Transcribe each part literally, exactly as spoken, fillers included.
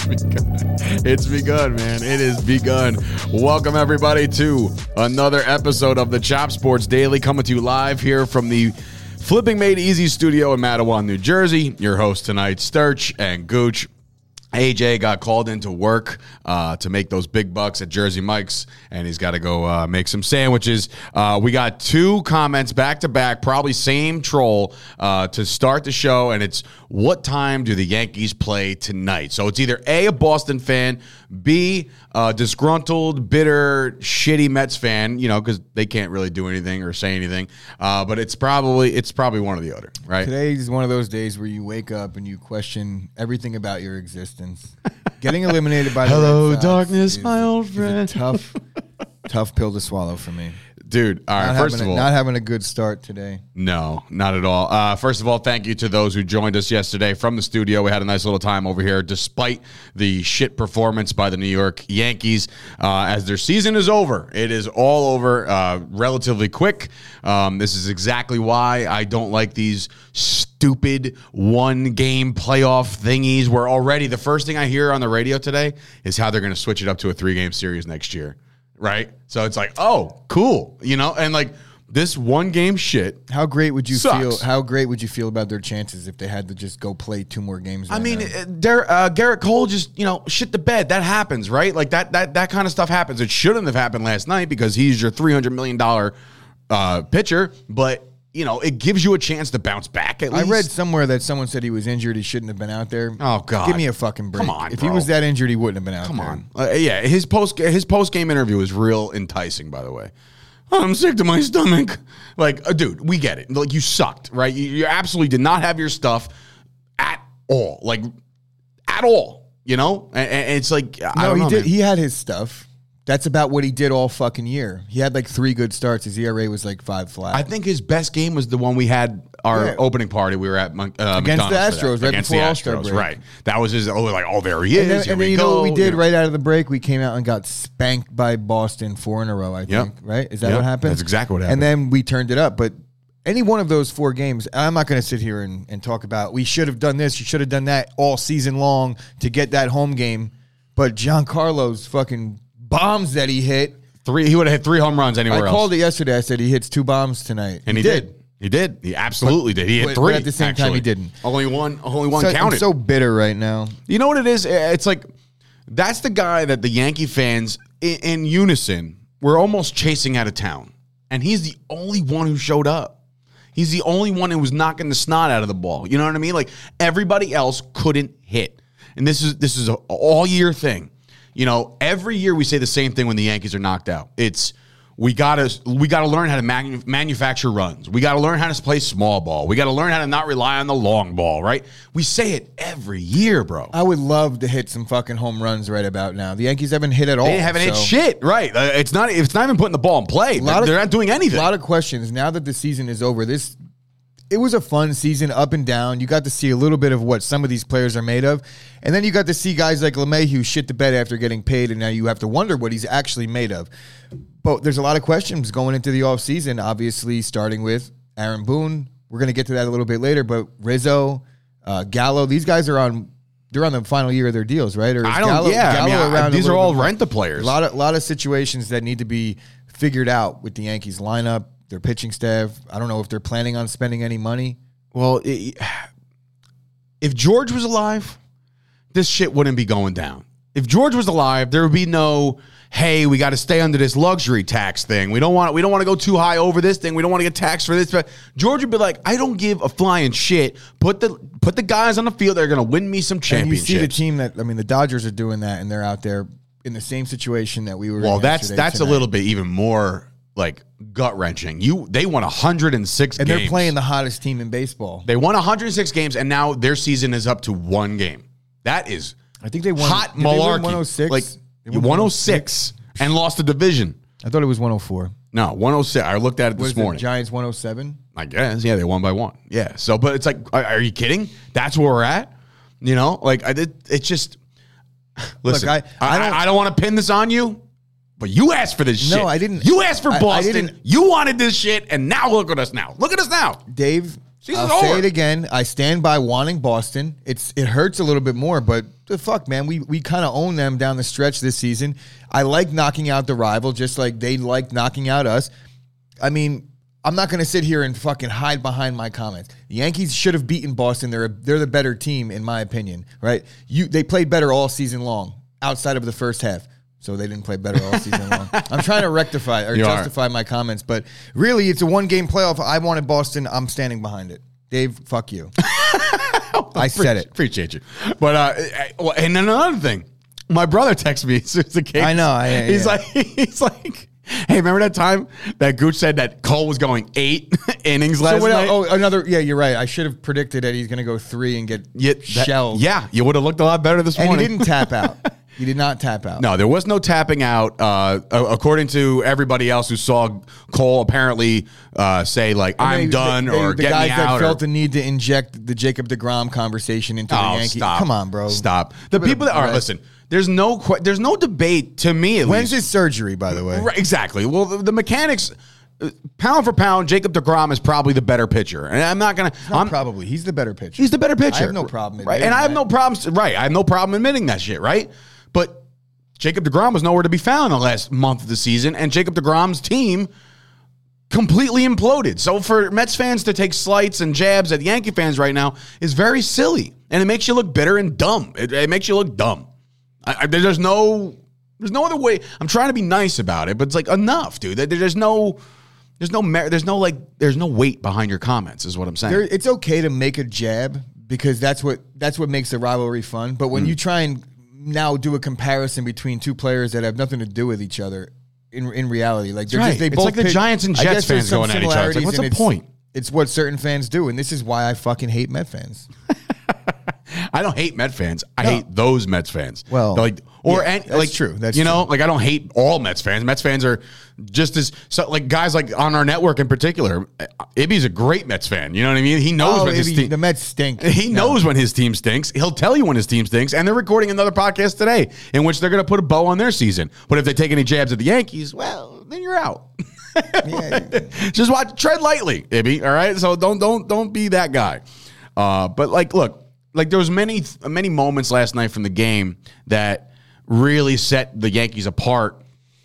begun. It's begun, man. It is begun. Welcome, everybody, to another episode of the Chop Sports Daily, coming to you live here from the Flipping Made Easy studio in Matawan, New Jersey. Your host tonight, Sturch and Gooch. A J got called into work uh, to make those big bucks at Jersey Mike's, and he's got to go uh, make some sandwiches. Uh, we got two comments back-to-back, probably same troll, uh, to start the show, and it's, what time do the Yankees play tonight? So it's either A, a Boston fan, B, a disgruntled, bitter, shitty Mets fan, you know, because they can't really do anything or say anything, uh, but it's probably it's probably one or the other, right? Today is one of those days where you wake up and you question everything about your existence. Getting eliminated by the Hello, Red Sox darkness, is, my old is friend. a tough, tough pill to swallow for me. Dude, all right, Not first having of a, all. not having a good start today. No, not at all. Uh, first of all, thank you to those who joined us yesterday from the studio. We had a nice little time over here, despite the shit performance by the New York Yankees. Uh, as their season is over, it is all over uh, relatively quick. Um, this is exactly why I don't like these stupid one-game playoff thingies, where already the first thing I hear on the radio today is how they're going to switch it up to a three-game series next year. Right? So it's like, oh, cool. You know, and like this one game shit. How great would you sucks. feel? How great would you feel about their chances if they had to just go play two more games? I right mean, now? uh, Der- uh, Garrett Cole just, you know, shit the bed. That happens, right? Like that that that kind of stuff happens. It shouldn't have happened last night because he's your three hundred million dollars uh, pitcher, but you know, it gives you a chance to bounce back at least. I read somewhere that someone said he was injured. He shouldn't have been out there. Oh, God. Give me a fucking break. Come on, If bro. he was that injured, he wouldn't have been out Come there. on. Uh, yeah, his post his post game interview is real enticing, by the way. I'm sick to my stomach. Like, uh, dude, we get it. Like, you sucked, right? You, you absolutely did not have your stuff at all. Like, at all. You know? And, and it's like, I No, don't he know, did. man. He had his stuff. That's about what he did all fucking year. He had like three good starts. His E R A was like five flat. I think his best game was the one we had our Yeah. opening party. We were at uh, Against the McDonald's for Astros, that. right Against before the All-Star Astros, break. right? That was his. Oh, like, oh, there he is. And then, Here and we then you know go. what we did You know. right out of the break? We came out and got spanked by Boston four in a row, I Yep. think. Right? Is that Yep. what happened? That's exactly what happened. And then we turned it up. But any one of those four games, I'm not going to sit here and, and talk about we should have done this, you should have done that all season long to get that home game. But Giancarlo's fucking bombs that he hit. Three. He would have hit three home runs anywhere I else. called it yesterday. I said he hits two bombs tonight. And he, did. He did. He absolutely did. He hit but- three. but at the same time, actually. he didn't. Only one. Only one So, I'm counted. so bitter right now. You know what it is? It's like that's the guy that the Yankee fans in, in unison were almost chasing out of town, and he's the only one who showed up. He's the only one who was knocking the snot out of the ball. You know what I mean? Like everybody else couldn't hit, and this is this is a all year thing. You know, every year we say the same thing when the Yankees are knocked out. It's we gotta we gotta learn how to manu- manufacture runs. We gotta learn how to play small ball. We gotta learn how to not rely on the long ball. Right? We say it every year, bro. I would love to hit some fucking home runs right about now. The Yankees haven't hit at all. They haven't hit so- shit, right? Uh, it's not. It's not even putting the ball in play. A lot They're, of- they're not doing anything. A lot of questions now that the season is over. This it was a fun season, up and down. You got to see a little bit of what some of these players are made of, and then you got to see guys like LeMahieu shit the bed after getting paid, and now you have to wonder what he's actually made of. But there's a lot of questions going into the offseason, obviously starting with Aaron Boone. We're going to get to that a little bit later, but Rizzo, uh, Gallo, these guys are on. They're on the final year of their deals, right? Or is I don't. Gallo, yeah, Gallo I mean, I- around a these are little all bit more? rent the players. A lot of lot of situations that need to be figured out with the Yankees lineup, their pitching staff. I don't know if they're planning on spending any money. Well, it, if George was alive, this shit wouldn't be going down. If George was alive, there would be no, hey, we got to stay under this luxury tax thing. We don't want we don't want to go too high over this thing. We don't want to get taxed for this. But George would be like, I don't give a flying shit. Put the put the guys on the field that are going to win me some And you championships. see the team that I mean, the Dodgers are doing that, and they're out there in the same situation that we were. well, in that's yesterday that's tonight. a little bit even more like gut wrenching. You they won one hundred six and games. they're playing the hottest team in baseball. They won one hundred six games, and now their season is up to one game. That is I think they won hot did they win malarkey. one oh six. Like They won one oh six and lost the division. I thought it was one oh four. No, one oh six. I looked at it Was this the morning. Giants one oh seven? I guess. Yeah, they won by one. Yeah. So, but it's like, are, are you kidding? That's where we're at. You know, like I did. It's just. Listen, Look, I- I, I don't- I, I don't want to pin this on you, but you asked for this No, shit. I didn't. You asked for I- I Boston. didn't- You wanted this shit, and now look at us now. Look at us now. Dave, Season's I'll over. say it again. I stand by wanting Boston. It's it hurts a little bit more, but the fuck, man, we we kind of own them down the stretch this season. I like knocking out the rival, just like they like knocking out us. I mean, I'm not going to sit here and fucking hide behind my comments. The Yankees should have beaten Boston. They're a, they're the better team, in my opinion. Right? You they played better all season long, outside of the first half. So they didn't play better all season long. I'm trying to rectify or You justify are. my comments, but really, it's a one-game playoff. I wanted Boston. I'm standing behind it. Dave, fuck you. I said it. Appreciate you. But uh, I- well, and then another thing, my brother texted me. It's the case. I know, I- he's yeah. like, he's like, hey, remember that time that Gooch said that Cole was going eight innings last So what night? else- oh, another. Yeah, you're right. I should have predicted that he's going to go three and get Yeah, that- shelled. Yeah, you would have looked a lot better this and morning. he didn't tap out. He did not tap out. No, there was no tapping out. Uh, according to everybody else who saw Cole apparently uh, say, like, And I'm they- done they- or the get guys me that out. felt or, the need to inject the Jacob deGrom conversation into the oh, Yankees. stop. Come on, bro. Stop. The Give it people a that are, break. listen, there's no que- there's no debate, to me at When's least. his surgery, by the way? Right, exactly. Well, the, the mechanics, uh, pound for pound, Jacob deGrom is probably the better pitcher. And I'm not going to. Not I'm probably. He's the better pitcher. He's the better pitcher. I have no problem Right. admitting And I have that. no problems. Right. I have no problem admitting that shit. Right. But Jacob deGrom was nowhere to be found in the last month of the season. And Jacob deGrom's team completely imploded. So for Mets fans to take slights and jabs at Yankee fans right now is very silly. And it makes you look bitter and dumb. It, it makes you look dumb. I, I, there's no there's no other way. I'm trying to be nice about it, but it's like enough, dude. There- There's no there's no mer- there's no like there's no weight behind your comments is what I'm saying. There, it's okay to make a jab because that's what that's what makes the rivalry fun. But Mm. when you try and now do a comparison between two players that have nothing to do with each other, in in reality, like they're Right. just they It's both like the pitch- Giants and I Jets guess there's fans some going at each other. It's like, similarities, what's and the it's- point? It's what certain fans do, and this is why I fucking hate Met fans. I don't hate Met fans. I No. hate those Mets fans. Well, like or yeah, and, that's like true. That's you know, true. like I don't hate all Mets fans. Mets fans are just as so, like guys like on our network in particular. Ibby's a great Mets fan. You know what I mean? He knows Oh, when his maybe team. the Mets stink. He No. knows when his team stinks. He'll tell you when his team stinks. And they're recording another podcast today in which they're going to put a bow on their season. But if they take any jabs at the Yankees, well, then you're out. Yeah. Just watch, tread lightly, Ibby. All right, so don't don't don't be that guy. Uh, but like, look, like there was many many moments last night from the game that really set the Yankees apart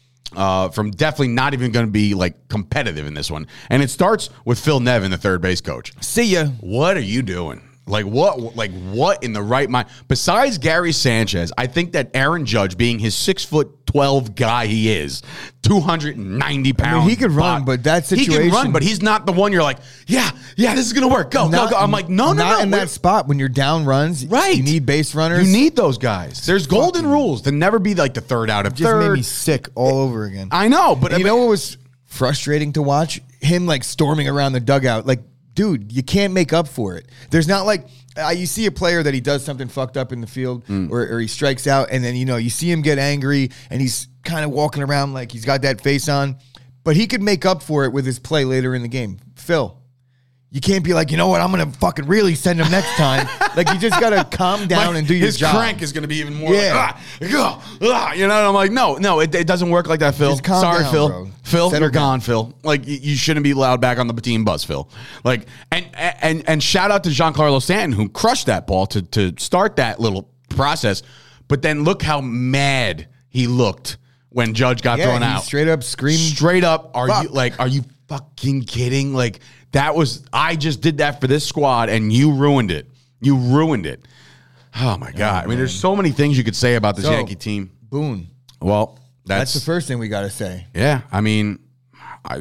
uh, from definitely not even going to be like competitive in this one. And it starts with Phil Nevin, the third base coach. See ya. What are you doing? Like what? Like what in the right mind? Besides Gary Sanchez, I think that Aaron Judge, being his six foot twelve guy he is, two hundred and ninety pounds. he could run, but that he can run, situation- but he's not the one. You're like, yeah, yeah, this is gonna work. Go, Not- go, go. I'm like, no, no, not no. in we're- that spot when you're down runs. Right. You need base runners. You need those guys. There's golden rules to never be like the third out of just third. made me sick all over again. I know, but And you I know mean- what was frustrating to watch? Him like storming around the dugout. Like, dude, you can't make up for it. There's not like uh, you see a player that he does something fucked up in the field Mm. or, or he strikes out, and then you know you see him get angry and he's kind of walking around like he's got that face on, but he could make up for it with his play later in the game. Phil, you can't be like, you know what, I'm gonna fucking really send him next time. Like you just gotta calm down Like, and do your his job. crank is going to be even more Yeah. like, ah, ah, ah, you know, and I'm like, no, no, it, it doesn't work like that, Phil. Just calm Sorry, down, Phil. bro. Phil, Settle you're down. gone, Phil. Like, you, you shouldn't be allowed back on the team bus, Phil. Like, and and and shout out to Giancarlo Stanton, who crushed that ball to, to start that little process. But then look how mad he looked when Judge got Yeah, thrown he out. straight up screamed. Straight up, are Fuck. you like, are you fucking kidding? Like, that was, I just did that for this squad and you ruined it. You ruined it. Oh my God. I mean, there's so many things you could say about this So, Yankee team. Boone. Well, That's, that's, the first thing we gotta say. yeah. I mean, I,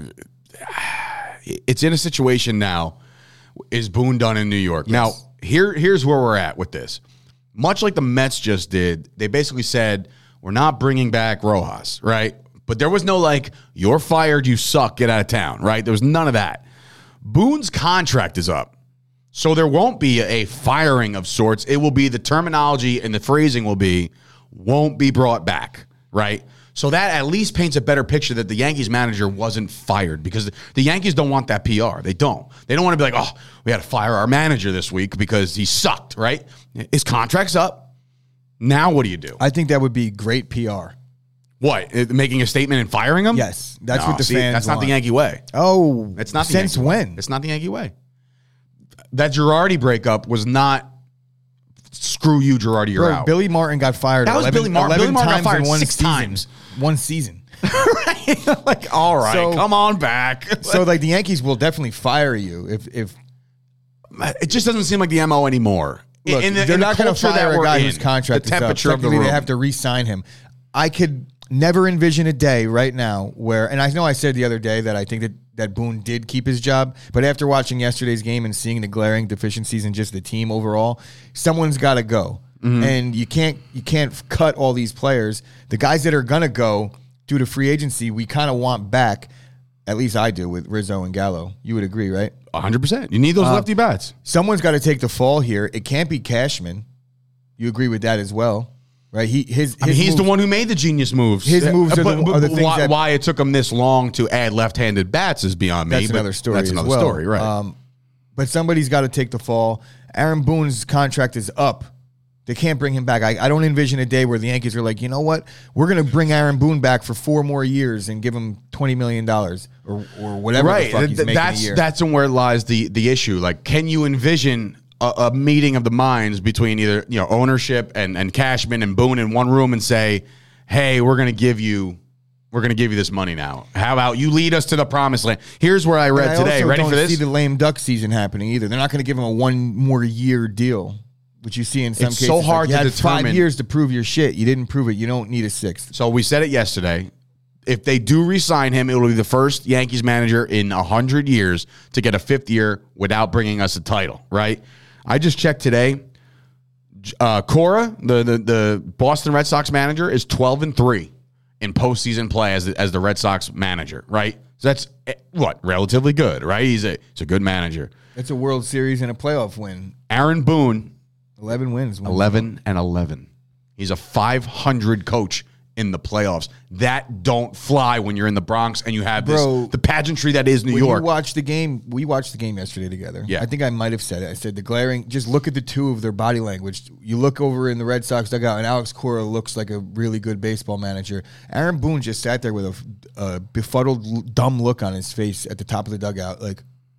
it's in a situation now. Is Boone done in New York? Now, here, here's where we're at with this. Much like the Mets just did, they basically said, we're not bringing back Rojas, right? But there was no like, you're fired, you suck, get out of town, right? There was none of that. Boone's contract is up. So there won't be a firing of sorts. It will be the terminology and the phrasing will be, won't be brought back, right? So that at least paints a better picture that the Yankees manager wasn't fired because the Yankees don't want that P R. They don't. They don't want to be like, oh, we had to fire our manager this week because he sucked, right? His contract's up. Now what do you do? I think that would be great P R. What? uh, Making a statement and firing him? Yes, that's No, what the see, fans That's not want. the Yankee way. Oh, It's not the since Yankee way. when? It's not the Yankee way. that Girardi breakup was not screw you, Girardi, you're Bro, out. Billy Martin got fired. That was eleven, Billy Martin. Billy Martin got fired in one six season. times. One season. Right? Like, all right, So- come on back. So like the Yankees will definitely fire you if if It just doesn't seem like the M O anymore. look, in the, they're in not the going to culture that fire a we're guy in, whose contract the is up. temperature of the Technically, room. they have to re-sign him. I could never envision a day right now where, and I know I said the other day that I think that, that Boone did keep his job, but after watching yesterday's game and seeing the glaring deficiencies in just the team overall, someone's got to go. Mm-hmm. And you can't you can't cut all these players. The guys that are going to go due to free agency, we kind of want back. At least I do with Rizzo and Gallo. You would agree, right? one hundred percent. You need those Uh, lefty bats. Someone's got to take the fall here. It can't be Cashman. You agree with that as well, right? He his, his I mean, he's moves, the one who made the genius moves. His moves are but, the- but are the things why, that- why it took him this long to add left-handed bats is beyond me. That's but another story. That's as another well. story, right? Um, but somebody's got to take the fall. Aaron Boone's contract is up. They can't bring him back. I, I don't envision a day where the Yankees are like, you know what? We're going to bring Aaron Boone back for four more years and give him twenty million dollars or, or whatever right. the fuck he's Th- making that's a year. that's where lies the the issue. Like, can you envision a, a meeting of the minds between either you know ownership and and Cashman and Boone in one room and say, hey, we're going to give you. We're going to give you this money now. How about you lead us to the promised land? Here's where I read And I today. also Ready don't for this? see the lame duck season happening either. They're not going to give him a one more year deal, which you see in some It's cases. so Like, hard you to had determine- five years to prove your shit. You didn't prove it. You don't need a sixth. So we said it yesterday. If they do re-sign him, it will be the first Yankees manager in one hundred years to get a fifth year without bringing us a title, right? I just checked today. Uh, Cora, the, the the Boston Red Sox manager, is twelve and three in postseason play as the, as the Red Sox manager, right? So that's, eh, what, relatively good, right? He's a, he's a good manager. It's a World Series and a playoff win. Aaron Boone, eleven wins. eleven and eleven. He's a five hundred coach in the playoffs. That don't fly when you're in the Bronx and you have this Bro, the pageantry that is New When York. you watch the game, we watched the game yesterday together. Yeah. I think I might have said it. I said the glaring, just look at the two of their body language. You look over in the Red Sox dugout, and Alex Cora looks like a really good baseball manager. Aaron Boone just sat there with a, a befuddled, dumb look on his face at the top of the dugout. Like,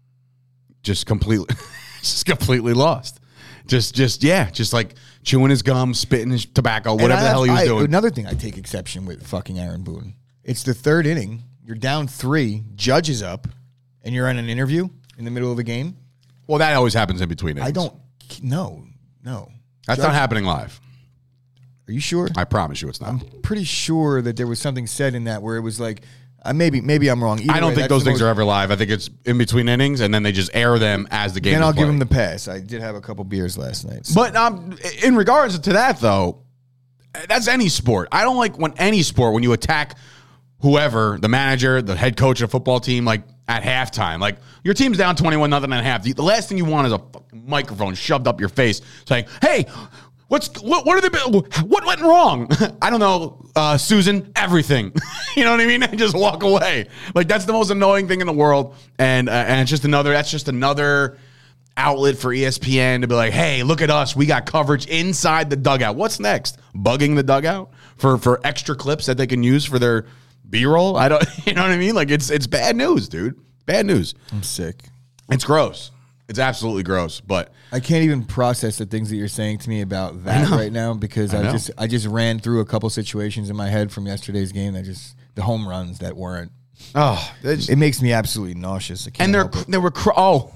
just completely just completely lost. Just just yeah, just like chewing his gum, spitting his tobacco, and whatever I the hell he was I- doing. Another thing I take exception with fucking Aaron Boone. It's the third inning. You're down three. Judge is up, and you're on an interview in the middle of a game. Well, that always happens in between innings. I don't. No, no. That's Judge- not happening live. Are you sure? I promise you it's not. I'm pretty sure that there was something said in that where it was like, uh, maybe maybe I'm wrong. Either I don't way, think that's those the things most- are ever live. I think it's in between innings, and then they just air them as the game Then is I'll give played. him the pass. I did have a couple beers last night. so- But um, in regards to that, though, that's any sport. I don't like when any sport, when you attack whoever, the manager, the head coach of a football team, like at halftime. Like, your team's down twenty-one nothing at half. The, the last thing you want is a fucking microphone shoved up your face saying, hey, what's what, what are the what went wrong? I don't know, uh, Susan, everything. You know what I mean? And just walk away. Like, that's the most annoying thing in the world. And uh, and it's just another, that's just another outlet for E S P N to be like, hey, look at us. We got coverage inside the dugout. What's next? Bugging the dugout for, for extra clips that they can use for their B-roll? I don't, you know what I mean? Like, it's it's bad news, dude. Bad news. I'm sick. It's gross. It's absolutely gross. But I can't even process the things that you're saying to me about that right now because I I, know. just I just ran through a couple situations in my head from yesterday's game that just the home runs that weren't. oh, it's- It makes me absolutely nauseous. I can't and they're help it. they were cr- oh,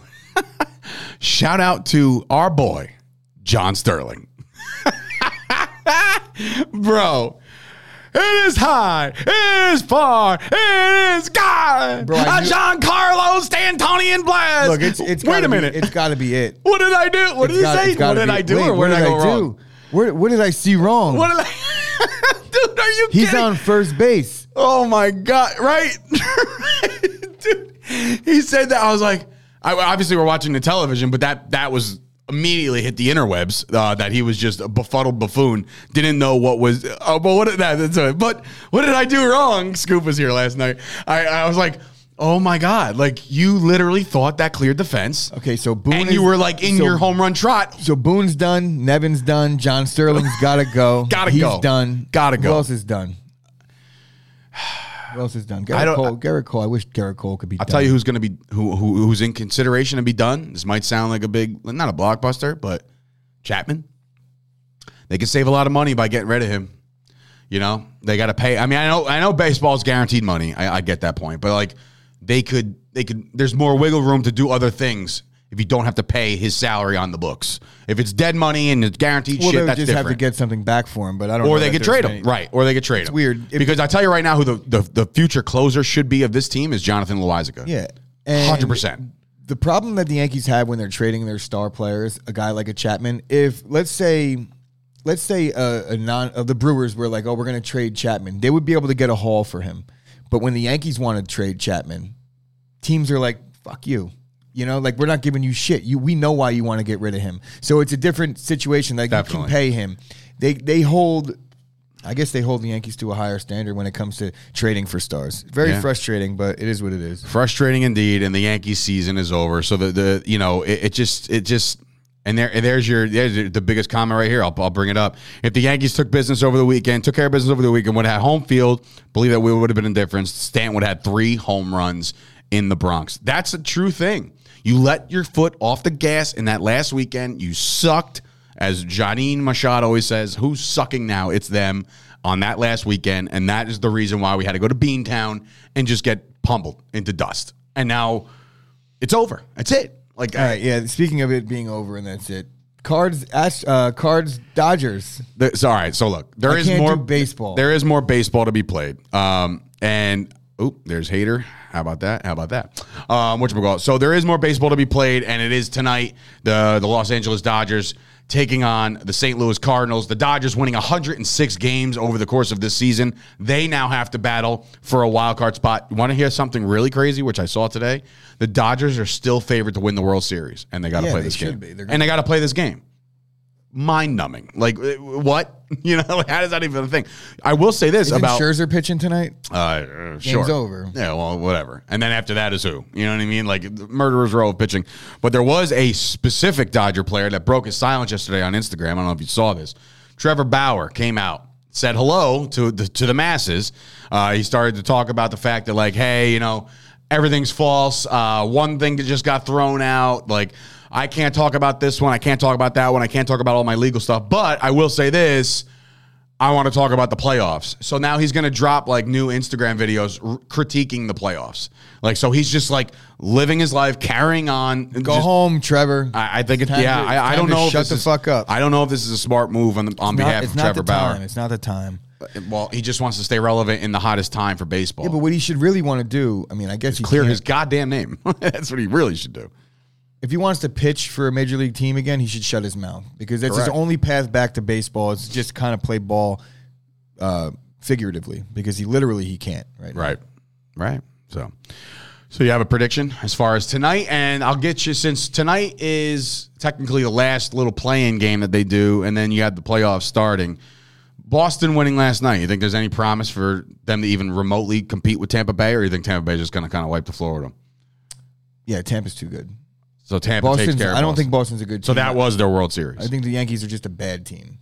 shout out to our boy John Sterling, bro. It is high, it is far, it is God. Bro, I a knew- Giancarlo Stantonio Blast. Look, it's it's wait gotta a minute. Be, it's got to be it. What did I do? What It's did got- he say? it's gotta What did be- I do, wait, or where what did I go do? wrong? Where, what did I see wrong? What did I? Dude, are you He's kidding? on first base. Oh my God! Right, dude. He said that. I was like, I, obviously we're watching the television, but that that was immediately hit the interwebs uh, that he was just a befuddled buffoon. Didn't know what was. Oh, but what did that? That's it. But what did I do wrong? Scoop was here last night. I, I was like, oh my God! Like, you literally thought that cleared the fence. Okay, so Boone and is- you were like in so- your home run trot. So Boone's done. Nevin's done. John Sterling's got to go. Gotta He's go. done. Gotta Who go. else is done? Who else is done? I Garrett don't- Cole. Garrett Cole. I wish Garrett Cole could be I'll done. tell you who's going to be who, who who's in consideration to be done. This might sound like a big, not a blockbuster, but Chapman. They can save a lot of money by getting rid of him. You know, they got to pay. I mean, I know, I know, baseball's guaranteed money. I, I get that point, but like, they could, they could. There's more wiggle room to do other things if you don't have to pay his salary on the books. If it's dead money and it's guaranteed well, shit, they would that's just different. have to get something back for him, but I don't. Or know they that could there's trade him, any- right? Or they could trade him. weird. If- because I tell you right now, who the, the the future closer should be of this team is Jonathan Loáisiga. Yeah, hundred percent. The problem that the Yankees have when they're trading their star players, a guy like a Chapman, if let's say, let's say a, a non of the Brewers were like, oh, we're going to trade Chapman, they would be able to get a haul for him. But when the Yankees want to trade Chapman, teams are like, fuck you. You know, like, we're not giving you shit. You, we know why you want to get rid of him. So it's a different situation. Like, Definitely. you can pay him. They they hold, I guess they hold the Yankees to a higher standard when it comes to trading for stars. Very Yeah. frustrating, but it is what it is. Frustrating indeed, and the Yankees season is over. So the the you know it, it just it just and there and there's your there's your- the biggest comment right here. I'll I'll bring it up. If the Yankees took business over the weekend, took care of business over the weekend, would have had home field, believe that we would have been in difference. Stanton would have had three home runs in the Bronx. That's a true thing. You let your foot off the gas in that last weekend. You sucked, as Janine Machado always says. Who's sucking now? It's them on that last weekend, and that is the reason why we had to go to Beantown and just get pummeled into dust. And now it's over. That's it. Like, All right, yeah. Speaking of it being over, and that's it. Cards, Ash, uh, Cards, Dodgers. the, so, all right. So look, there I is can't more do baseball. There is more baseball to be played. Um, and oh, there's Hader. How about that? How about that? Um, whatchamacallit? So there is more baseball to be played, and it is tonight. The the Los Angeles Dodgers taking on the Saint Louis Cardinals. The Dodgers winning one hundred six games over the course of this season. They now have to battle for a wild card spot. You want to hear something really crazy, which I saw today? The Dodgers are still favored to win the World Series, and they got to Yeah, play they this should game. be. They're gonna- And they got to play this game. Mind-numbing. Like, what? You know, how does that even a thing? I will say this Isn't about... Scherzer pitching tonight? Uh, uh, sure. over. Yeah, well, whatever. And then after that is who? You know what I mean? Like, murderer's row of pitching. But there was a specific Dodger player that broke his silence yesterday on Instagram. I don't know if you saw this. Trevor Bauer came out, said hello to the, to the masses. Uh, he started to talk about the fact that, like, hey, you know, everything's false. Uh, one thing that just got thrown out. Like, I can't talk about this one. I can't talk about that one. I can't talk about all my legal stuff. But I will say this. I want to talk about the playoffs. So now he's going to drop like new Instagram videos r- critiquing the playoffs. Like, so he's just like living his life, carrying on. Go just, home, Trevor. I, I think it's, Time yeah, to- I, I time don't to know. if shut this the is- fuck up. I don't know if this is a smart move on, the, on Not- behalf it's of not Trevor the time. Bauer. It's not the time. Well, he just wants to stay relevant in the hottest time for baseball. Yeah, but what he should really want to do, I mean, I guess he Clear can't- his goddamn name. That's what he really should do. if he wants to pitch for a major league team again, he should shut his mouth because that's Correct. his only path back to baseball. Is just kind of play ball uh, figuratively because he literally he can't right now. Right. Right. So, so you have a prediction as far as tonight, and I'll get you since tonight is technically the last little play-in game that they do, and then you have the playoffs starting. Boston winning last night. You think there's any promise for them to even remotely compete with Tampa Bay, or you think Tampa Bay is just going to kind of wipe the floor with them? Yeah, Tampa's too good. So Tampa takes Boston's, care of I don't Boston. think Boston's a good team. So that was their World Series. I think the Yankees are just a bad team.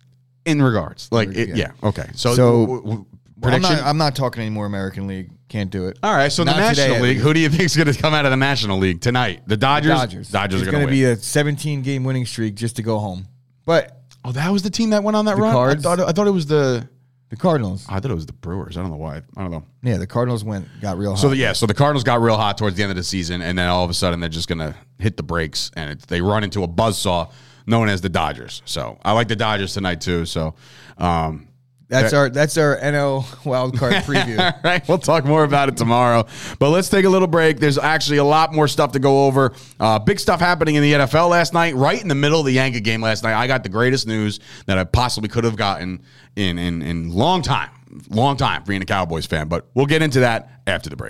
in regards, like it, Yeah. yeah, okay. So, So, w- w- I'm prediction. not, I'm not talking anymore American League. Can't do it. All right, so in the Not today, National at League, least. who do you think is going to come out of the National League tonight? The Dodgers. Dodgers. Dodgers it's are going to be win. a seventeen game winning streak just to go home. But Oh, that was the team that went on that The run. Cards. I thought I thought it was the. the Cardinals, I thought it was the Brewers. I don't know why. I don't know. yeah, the Cardinals went got real hot. So the, yeah, so the Cardinals got real hot towards the end of the season, and then all of a sudden they're just going to hit the brakes, and it, they run into a buzzsaw known as the Dodgers. So I like the Dodgers tonight too. So. Um, that's our that's our N L wild card preview. All right, we'll talk more about it tomorrow. But let's take a little break. There's actually a lot more stuff to go over. Uh, big stuff happening in the N F L last night, right in the middle of the Yankee game last night. I got the greatest news that I possibly could have gotten in in in long time, long time for being a Cowboys fan. But we'll get into that after the break.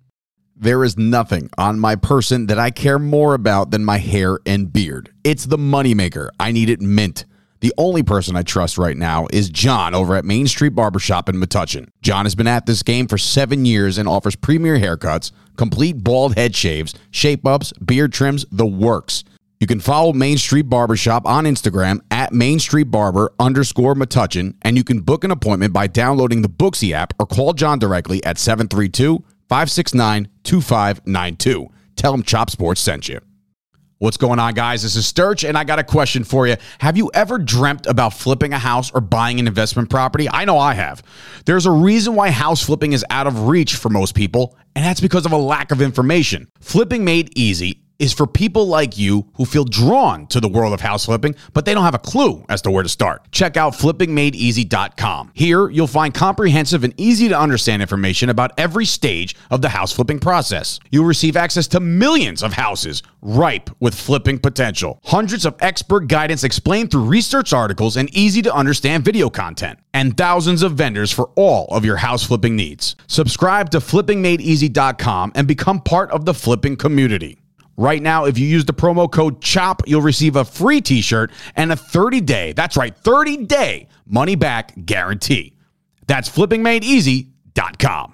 There is nothing on my person that I care more about than my hair and beard. It's the moneymaker. I need it mint. The only person I trust right now is John over at Main Street Barbershop in Metuchen. John has been at this game for seven years and offers premier haircuts, complete bald head shaves, shape-ups, beard trims, the works. You can follow Main Street Barbershop on Instagram at Main Street Barber underscore Metuchen, and you can book an appointment by downloading the Booksy app or call John directly at seven three two, five six nine, two five nine two. Tell him Chop Sports sent you. What's going on, guys? This is Sturch, and I got a question for you. Have you ever dreamt about flipping a house or buying an investment property? I know I have. There's a reason why house flipping is out of reach for most people, and that's because of a lack of information. Flipping Made Easy is for people like you who feel drawn to the world of house flipping, but they don't have a clue as to where to start. Check out flipping made easy dot com. Here, you'll find comprehensive and easy to understand information about every stage of the house flipping process. You'll receive access to millions of houses ripe with flipping potential. Hundreds of expert guidance explained through research articles and easy to understand video content. And thousands of vendors for all of your house flipping needs. Subscribe to flipping made easy dot com and become part of the flipping community. Right now, if you use the promo code CHOP, you'll receive a free t-shirt and a thirty-day, that's right, thirty-day money-back guarantee. That's flipping made easy dot com.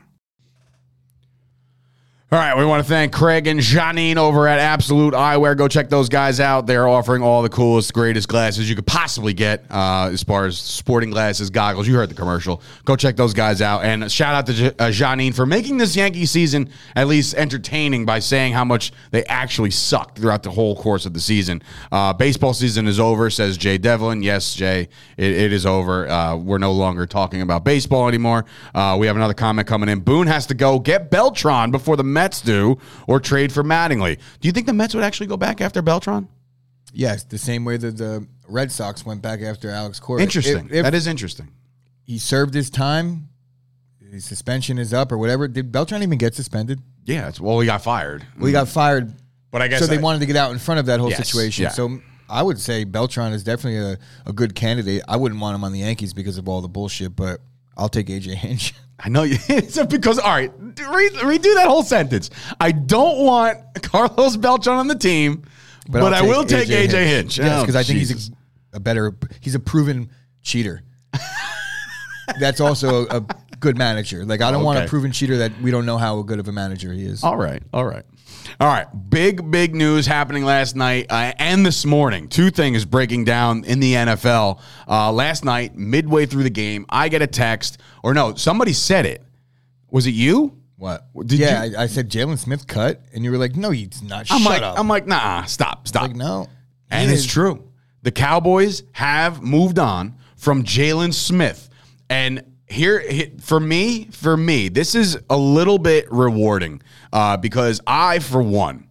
All right, we want to thank Craig and Janine over at Absolute Eyewear. Go check those guys out. They're offering all the coolest, greatest glasses you could possibly get uh, as far as sporting glasses, goggles. You heard the commercial. Go check those guys out. And shout out to J- uh, Janine for making this Yankee season at least entertaining by saying how much they actually sucked throughout the whole course of the season. Uh, baseball season is over, says Jay Devlin. Yes, Jay, it, it is over. Uh, we're no longer talking about baseball anymore. Uh, we have another comment coming in. Boone has to go get Beltran before the Mets do, or trade for Mattingly. Do you think the Mets would actually go back after Beltran? Yes, the same way that the Red Sox went back after Alex Cora. Interesting. If, if that is interesting. He served his time, his suspension is up or whatever. Did Beltran even get suspended? Yeah, it's, well, he got fired. Well, he got fired, but I guess so they I, wanted to get out in front of that whole yes, situation. Yeah. So I would say Beltran is definitely a, a good candidate. I wouldn't want him on the Yankees because of all the bullshit, but I'll take A J Hinch. I know you. It's because, all right, re- redo that whole sentence. I don't want Carlos Beltran on the team, but, but I will take A J Hinch. Yes, because oh, I think Jesus. he's a, a better, he's a proven cheater. That's also a, a good manager. Like, I don't okay. want a proven cheater that we don't know how good of a manager he is. All right, all right. All right, big, big news happening last night uh, and this morning. Two things breaking down in the N F L. Uh, last night, midway through the game, I get a text, or no, somebody said it. Was it you? What? Did yeah, you? I, I said Jalen Smith cut, and you were like, no, he's not. I'm Shut like, up. I'm like, nah, stop, stop. Like, no. And it's true. The Cowboys have moved on from Jalen Smith. And here, for me, for me, this is a little bit rewarding uh, because I, for one,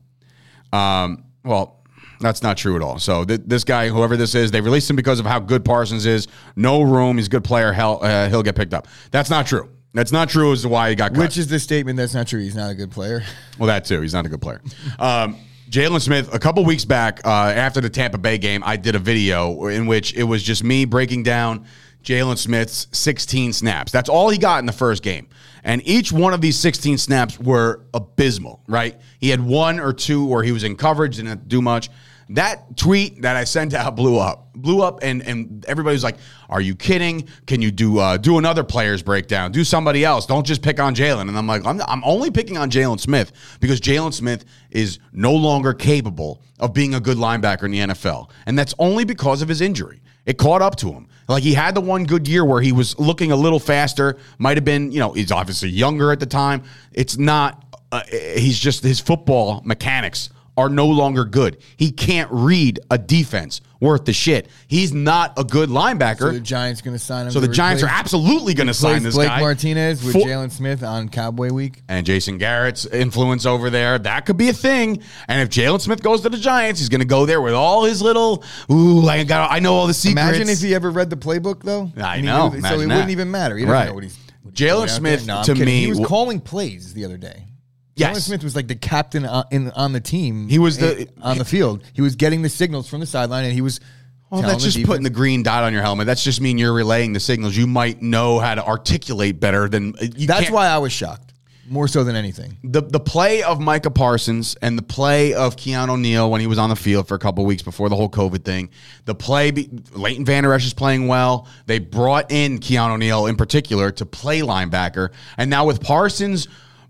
um, well, that's not true at all. So th- this guy, whoever this is, they released him because of how good Parsons is. No room. He's a good player. Hell, uh, he'll get picked up. That's not true. That's not true as to why he got cut. Which is the statement that's not true. He's not a good player. Well, that too. He's not a good player. Um, Jalen Smith, a couple weeks back uh, after the Tampa Bay game, I did a video in which it was just me breaking down Jalen Smith's sixteen snaps. That's all he got in the first game. And each one of these sixteen snaps were abysmal, right? He had one or two where he was in coverage, didn't have to do much. That tweet that I sent out blew up. Blew up, and, and everybody was like, are you kidding? Can you do uh, do another player's breakdown? Do somebody else. Don't just pick on Jalen. And I'm like, I'm, I'm only picking on Jalen Smith because Jalen Smith is no longer capable of being a good linebacker in the N F L. And that's only because of his injury. It caught up to him. Like, he had the one good year where he was looking a little faster. Might have been, you know, he's obviously younger at the time. It's not, uh, he's just, his football mechanics are no longer good. He can't read a defense worth the shit. He's not a good linebacker. So the Giants going to sign him. So the Giants are absolutely going to sign this Blake guy. Blake Martinez with For- Jalen Smith on Cowboy Week. And Jason Garrett's influence over there. That could be a thing. And if Jalen Smith goes to the Giants, he's going to go there with all his little, ooh, I got, I know all the secrets. Imagine if he ever read the playbook, though. I know. Knew, so it that. wouldn't even matter. He doesn't right. know what he's Jalen Smith, no, to kidding. me. He was calling plays the other day. Yes. Jalen Smith was like the captain on, in, on the team. He was the on the field. He was getting the signals from the sideline, and he was. Well, that's just defense. putting the green dot on your helmet. That's just mean you're relaying the signals. You might know how to articulate better than. You that's can't. why I was shocked, more so than anything. The the play of Micah Parsons and the play of Keanu Neal when he was on the field for a couple of weeks before the whole COVID thing. The play, Leighton Vander Esch is playing well. They brought in Keanu Neal in particular to play linebacker, and now with Parsons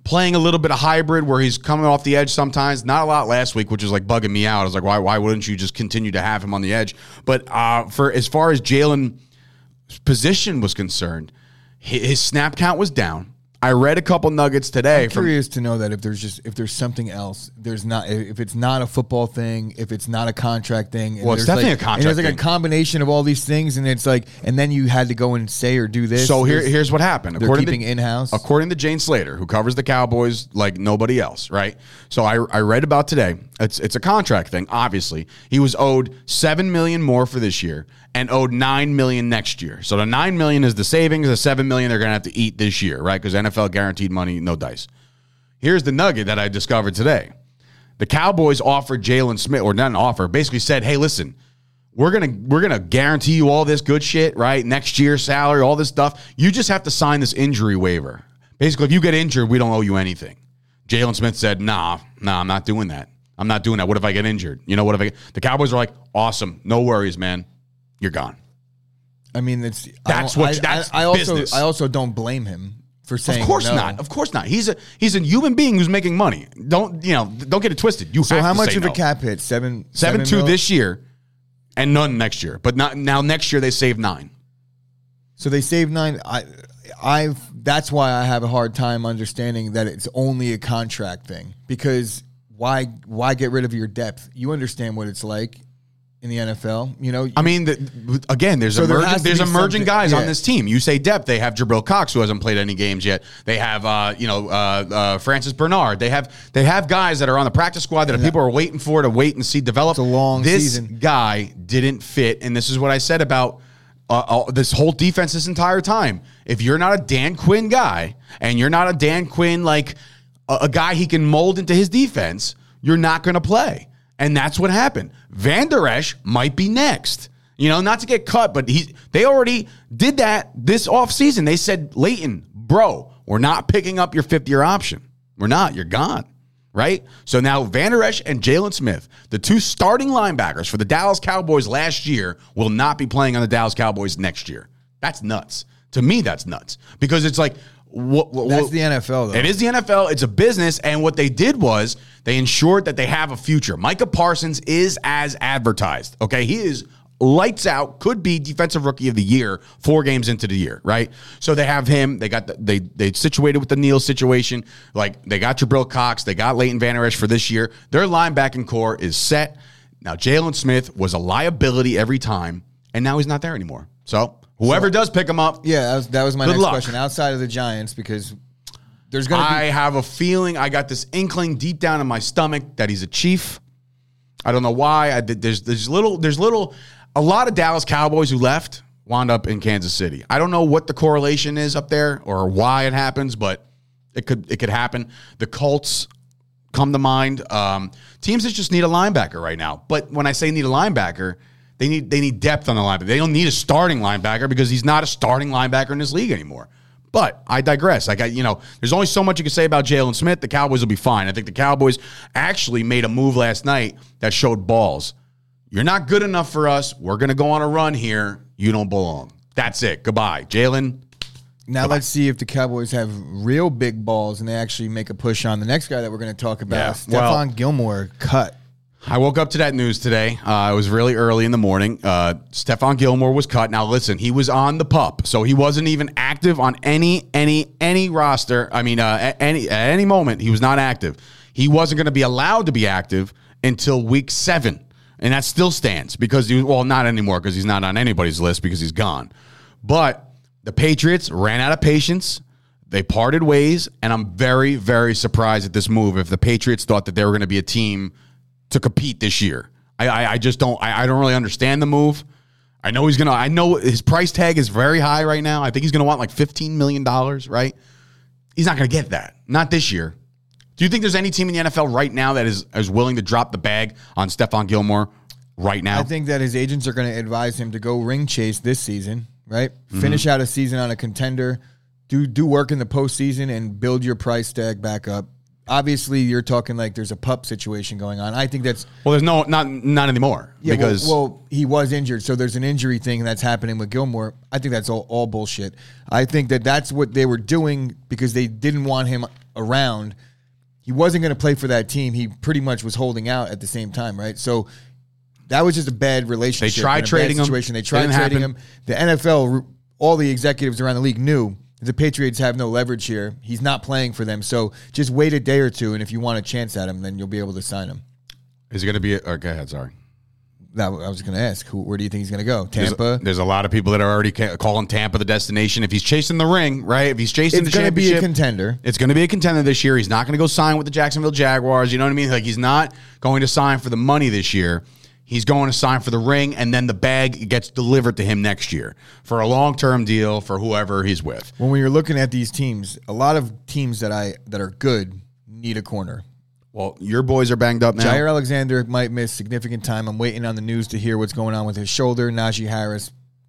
playing a little bit of hybrid where he's coming off the edge sometimes. Not a lot last week, which is like bugging me out. I was like, why why wouldn't you just continue to have him on the edge? But uh, for as far as Jalen's position was concerned, his snap count was down. I read a couple nuggets today. I'm from, curious to know that if there's just if there's something else, there's not if it's not a football thing, if it's not a contract thing. And Well, it's there's definitely like, a contract And there's like thing. a combination of all these things, and it's like, and then you had to go and say or do this. So here, this, here's what happened. They're According keeping to, in-house. According to Jane Slater, who covers the Cowboys like nobody else, right? So I, I read about today. It's it's a contract thing. Obviously, he was owed seven million more for this year and owed nine million next year. So the nine million is the savings. The seven million they're going to have to eat this year, right? Because N F L guaranteed money, no dice. Here's the nugget that I discovered today. The Cowboys offered Jalen Smith, or not an offer, basically said, hey, listen, we're gonna we're gonna guarantee you all this good shit, right? Next year's salary, all this stuff. You just have to sign this injury waiver. Basically, if you get injured, we don't owe you anything. Jalen Smith said, nah, nah, I'm not doing that. I'm not doing that. What if I get injured? You know, what if I get... The Cowboys are like, awesome, no worries, man. You're gone. I mean, it's That's I what I, that's I, I also business. I also don't blame him for saying Of course no. not. Of course not. He's a he's a human being who's making money. Don't you know? Don't get it twisted. You So have how to much say of no. a cap hit? Seven, Seven, seven two mil? this year, and none next year. But not now. Next year they save nine. So they saved nine. I, I've. That's why I have a hard time understanding that it's only a contract thing. Because why? Why get rid of your depth? You understand what it's like in the N F L. You know. I mean, the, again, there's So there emerging has to there's be emerging something- guys on yeah. this team. You say depth. They have Jabril Cox, who hasn't played any games yet. They have uh, you know uh, uh, Francis Bernard. They have they have guys that are on the practice squad that people are waiting for to wait and see develop. It's a long this season. guy didn't fit, and this is what I said about. Uh, uh, this whole defense this entire time. If you're not a Dan Quinn guy and you're not a Dan Quinn, like a, a guy he can mold into his defense, you're not going to play. And that's what happened. Van Der Esch might be next. You know, not to get cut, but he they already did that this offseason. They said, Leighton, bro, we're not picking up your fifth-year option. We're not. You're gone. Right? So now Van Der Esch and Jalen Smith, the two starting linebackers for the Dallas Cowboys last year, will not be playing on the Dallas Cowboys next year. That's nuts. To me, that's nuts. Because it's like... What, what, That's the N F L, though. It is the N F L. It's a business. And what they did was they ensured that they have a future. Micah Parsons is as advertised. Okay? He is lights out, could be defensive rookie of the year four games into the year, right? So they have him. They got the, they they situated with the Neal situation. Like they got Jabril Cox. They got Leighton Van Der Esch for this year. Their linebacking core is set. Now Jalen Smith was a liability every time, and now he's not there anymore. So whoever so, does pick him up, yeah, that was, that was my good next luck. question. Outside of the Giants, because there's going to be. I have a feeling. I got this inkling deep down in my stomach that he's a Chief. I don't know why. I did. There's there's little there's little. A lot of Dallas Cowboys who left wound up in Kansas City. I don't know what the correlation is up there or why it happens, but it could it could happen. The Colts come to mind. Um, teams that just need a linebacker right now. But when I say need a linebacker, they need they need depth on the linebacker. They don't need a starting linebacker because he's not a starting linebacker in this league anymore. But I digress. Like I, you know, there's only so much you can say about Jalen Smith. The Cowboys will be fine. I think the Cowboys actually made a move last night that showed balls. You're not good enough for us. We're going to go on a run here. You don't belong. That's it. Goodbye. Jalen. Now goodbye. Let's see if the Cowboys have real big balls and they actually make a push on the next guy that we're going to talk about. Yeah, Stephon well- Gilmore cut. I woke up to that news today. Uh, it was really early in the morning. Uh, Stephon Gilmore was cut. Now, listen, he was on the pup, so he wasn't even active on any, any, any roster. I mean, uh, at any at any moment, he was not active. He wasn't going to be allowed to be active until week seven, and that still stands because, he, well, not anymore because he's not on anybody's list because he's gone. But the Patriots ran out of patience. They parted ways, and I'm very, very surprised at this move if the Patriots thought that they were going to be a team to compete this year. I, I, I just don't, I, I don't really understand the move. I know he's going to, I know his price tag is very high right now. I think he's going to want like fifteen million dollars, right? He's not going to get that. Not this year. Do you think there's any team in the N F L right now that is, is willing to drop the bag on Stephon Gilmore right now? I think that his agents are going to advise him to go ring chase this season, right? Mm-hmm. Finish out a season on a contender, do, do work in the postseason and build your price tag back up. Obviously, you're talking like there's a pup situation going on. I think that's well. There's no not not anymore yeah, because well, well, he was injured, so there's an injury thing that's happening with Gilmore. I think that's all, all bullshit. I think that that's what they were doing because they didn't want him around, he wasn't going to play for that team. He pretty much was holding out at the same time, right? So that was just a bad relationship. They tried trading him. They tried trading him. The N F L, all the executives around the league knew the Patriots have no leverage here. He's not playing for them. So just wait a day or two, and if you want a chance at him, then you'll be able to sign him. Is it going to be? A, oh, go ahead. Sorry. That, I was going to ask, who, where do you think he's going to go? Tampa? There's a, there's a lot of people that are already ca- calling Tampa the destination. If he's chasing the ring, right? If he's chasing it's the championship. It's going to be a contender. It's going to be a contender this year. He's not going to go sign with the Jacksonville Jaguars. You know what I mean? Like, he's not going to sign for the money this year. He's going to sign for the ring, and then the bag gets delivered to him next year for a long-term deal for whoever he's with. When you're looking at these teams, a lot of teams that I that are good need a corner. Well, your boys are banged up now. Jair Alexander might miss significant time. I'm waiting on the news to hear what's going on with his shoulder. Najee Harris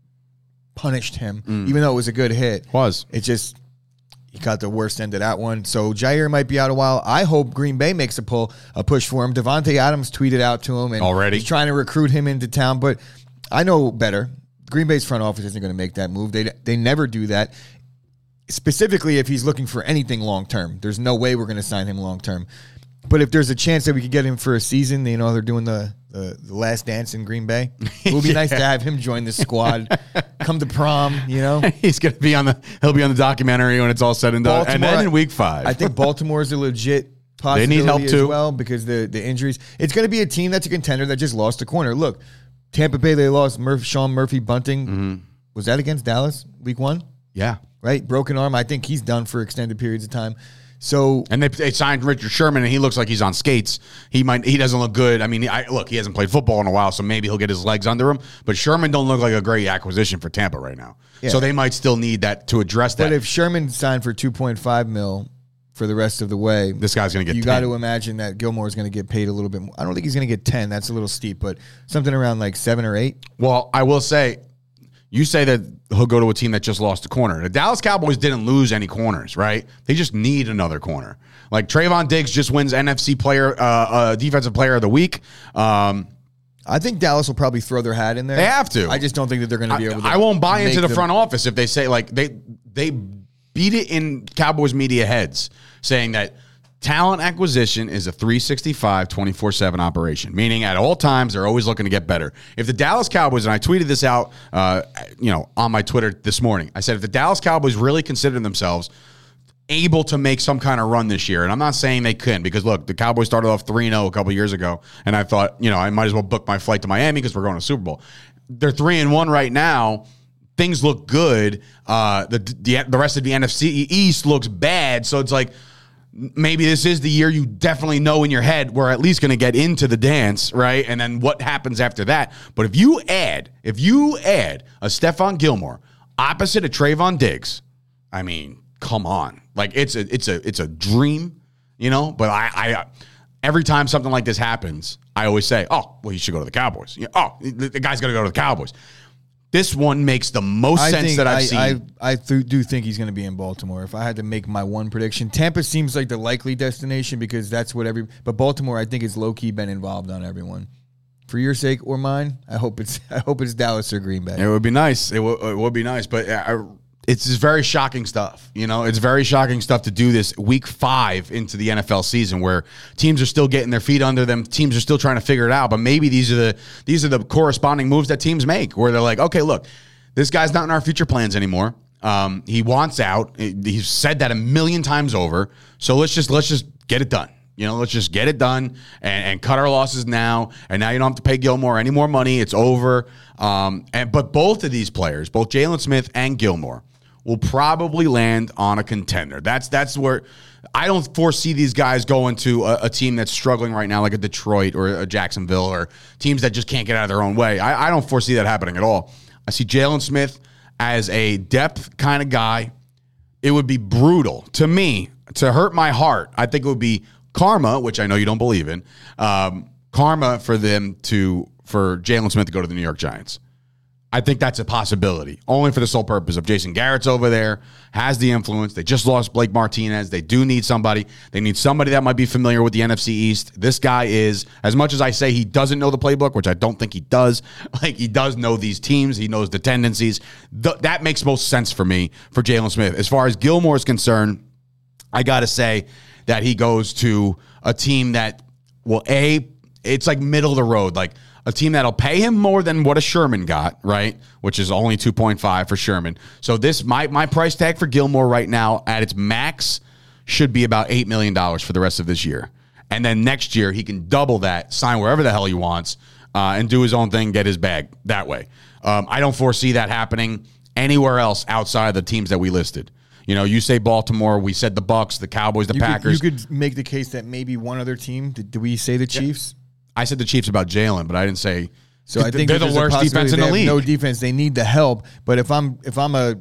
punished him, mm. even though it was a good hit. Was. It just, he got the worst end of that one. So Jair might be out a while. I hope Green Bay makes a pull, a push for him. Devontae Adams tweeted out to him. And already? He's trying to recruit him into town, but I know better. Green Bay's front office isn't going to make that move. They They never do that. Specifically, if he's looking for anything long-term. There's no way we're going to sign him long-term. But if there's a chance that we could get him for a season, you know, they're doing the, the, the last dance in Green Bay. It would be yeah. nice to have him join the squad, come to prom, you know. He's going to be on the, he'll be on the documentary when it's all said and done. Baltimore, and then in week five. I think Baltimore is a legit possibility they need help as too. well because the, the injuries. It's going to be a team that's a contender that just lost a corner. Look, Tampa Bay, they lost Murph, Sean Murphy Bunting. Mm-hmm. Was that against Dallas week one? Yeah. Right? Broken arm. I think he's done for extended periods of time. So and they, they signed Richard Sherman, and he looks like he's on skates. He might he doesn't look good. I mean, I, look, he hasn't played football in a while, so maybe he'll get his legs under him. But Sherman don't look like a great acquisition for Tampa right now. Yeah. So they might still need that to address that. But if Sherman signed for two point five mil for the rest of the way, this guy's going to get. You got to imagine that Gilmore is going to get paid a little bit more. I don't think he's going to get ten. That's a little steep, but something around like seven or eight. Well, I will say. You say that he'll go to a team that just lost a corner. The Dallas Cowboys didn't lose any corners, right? They just need another corner. Like Trayvon Diggs just wins N F C player, uh, uh, defensive player of the week. Um, I think Dallas will probably throw their hat in there. They have to. I just don't think that they're going to be able to. I won't buy into the front office if they say, like, they they beat it in Cowboys media heads saying that talent acquisition is a three sixty-five, twenty-four seven operation, meaning at all times they're always looking to get better. If the Dallas Cowboys, and I tweeted this out uh, you know, on my Twitter this morning, I said if the Dallas Cowboys really consider themselves able to make some kind of run this year, and I'm not saying they couldn't, because, look, the Cowboys started off three and oh a couple years ago, and I thought, you know, I might as well book my flight to Miami because we're going to Super Bowl. They're three and one right now. Things look good. Uh, the, the, the rest of the N F C East looks bad, so it's like, maybe this is the year you definitely know in your head we're at least going to get into the dance, right? And then what happens after that? But if you add, if you add a Stephon Gilmore opposite of Trayvon Diggs, I mean, come on, like it's a it's a it's a dream, you know. But I, I every time something like this happens, I always say, oh, well, you should go to the Cowboys. Oh, the guy's got to go to the Cowboys. This one makes the most I sense that I've I, seen. I, I th- do think he's going to be in Baltimore. If I had to make my one prediction, Tampa seems like the likely destination because that's what every. But Baltimore, I think, is low key been involved on everyone. For your sake or mine, I hope it's I hope it's Dallas or Green Bay. It would be nice. It, w- it would be nice, but I, it's just very shocking stuff. You know, it's very shocking stuff to do this week five into the N F L season where teams are still getting their feet under them. Teams are still trying to figure it out. But maybe these are the these are the corresponding moves that teams make where they're like, okay, look, this guy's not in our future plans anymore. Um, he wants out. He's said that a million times over. So let's just let's just get it done. You know, let's just get it done and, and cut our losses now. And now you don't have to pay Gilmore any more money. It's over. Um, and but both of these players, both Jalen Smith and Gilmore, will probably land on a contender. That's that's where I don't foresee these guys going to a, a team that's struggling right now, like a Detroit or a Jacksonville or teams that just can't get out of their own way. I, I don't foresee that happening at all. I see Jalen Smith as a depth kind of guy. It would be brutal to me to hurt my heart. I think it would be karma, which I know you don't believe in, um, karma for them to for Jalen Smith to go to the New York Giants. I think that's a possibility, only for the sole purpose of Jason Garrett's over there, has the influence. They just lost Blake Martinez. They do need somebody. They need somebody that might be familiar with the N F C East. This guy is, as much as I say he doesn't know the playbook, which I don't think he does, like he does know these teams. He knows the tendencies. Th- that makes most sense for me for Jalen Smith. As far as Gilmore is concerned, I got to say that he goes to a team that, well, A, it's like middle of the road, like a team that'll pay him more than what a Sherman got, right? Which is only two point five for Sherman. So this, my my price tag for Gilmore right now at its max should be about eight million dollars for the rest of this year. And then next year, he can double that, sign wherever the hell he wants, uh, and do his own thing, get his bag that way. Um, I don't foresee that happening anywhere else outside of the teams that we listed. You know, you say Baltimore, we said the Bucks, the Cowboys, the you Packers. Could, you could make the case that maybe one other team. Did, did we say the Chiefs? Yeah. I said the Chiefs about Jalen, but I didn't say. So I think they're the worst defense in the league. No defense. They need the help. But if I'm if I'm a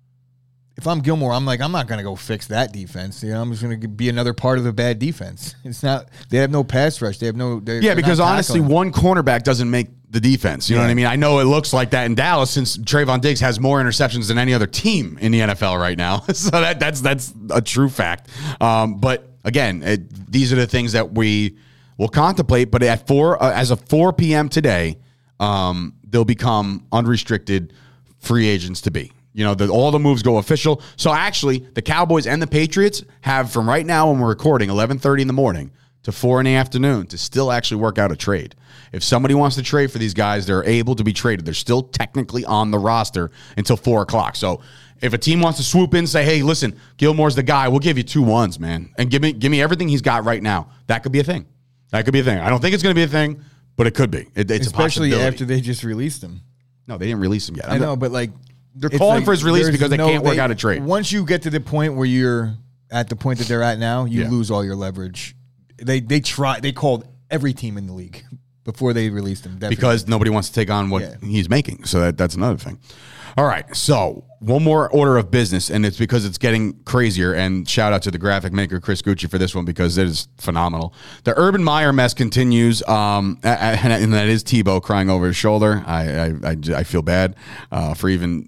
if I'm Gilmore, I'm like I'm not going to go fix that defense. You know, I'm just going to be another part of the bad defense. It's not. They have no pass rush. They have no. Yeah, because honestly, one cornerback doesn't make the defense. You know yeah. what I mean? I know it looks like that in Dallas since Trayvon Diggs has more interceptions than any other team in the N F L right now. So that that's that's a true fact. Um, but again, it, these are the things that we will contemplate. But at four, uh, as of four p.m. today, um, they'll become unrestricted free agents to be. You know, the, all the moves go official. So actually, the Cowboys and the Patriots have from right now when we're recording, eleven thirty in the morning to four in the afternoon to still actually work out a trade. If somebody wants to trade for these guys, they're able to be traded. They're still technically on the roster until four o'clock. So if a team wants to swoop in and say, hey, listen, Gilmore's the guy, we'll give you two ones, man. And give me give me everything he's got right now. That could be a thing. That could be a thing. I don't think it's going to be a thing, but it could be. It, it's Especially a possibility. after they just released him. No, they didn't release him yet. I know, but like... They're calling like, for his release because they no, can't work they, out a trade. Once you get to the point where you're at the point that they're at now, you Yeah. lose all your leverage. They they try they called every team in the league before they released him. Definitely. Because nobody wants to take on what Yeah. he's making. So that, that's another thing. All right. So one more order of business, and it's because it's getting crazier. And shout out to the graphic maker, Chris Gucci, for this one because it is phenomenal. The Urban Meyer mess continues, um, and that is Tebow crying over his shoulder. I I, I, I feel bad uh, for even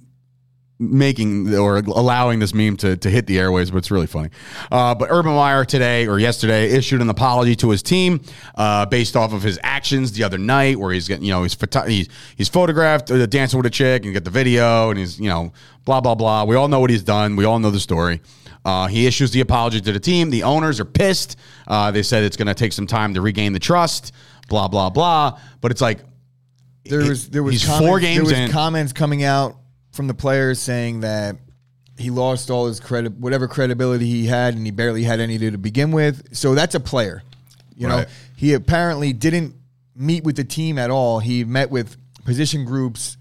making or allowing this meme to, to hit the airways, but it's really funny. Uh, but Urban Meyer today or yesterday issued an apology to his team uh, based off of his actions the other night, where he's getting, you know, he's photo- he's, he's photographed uh, dancing with a chick and you get the video, and he's, you know, blah blah blah. We all know what he's done. We all know the story. Uh, he issues the apology to the team. The owners are pissed. Uh, they said it's going to take some time to regain the trust. Blah blah blah. But it's like there was there was he's comments, four games there was in. comments coming out from the players saying that he lost all his credit, whatever credibility he had, and he barely had any to begin with. So that's a player. You Right. know, he apparently didn't meet with the team at all. He met with position groups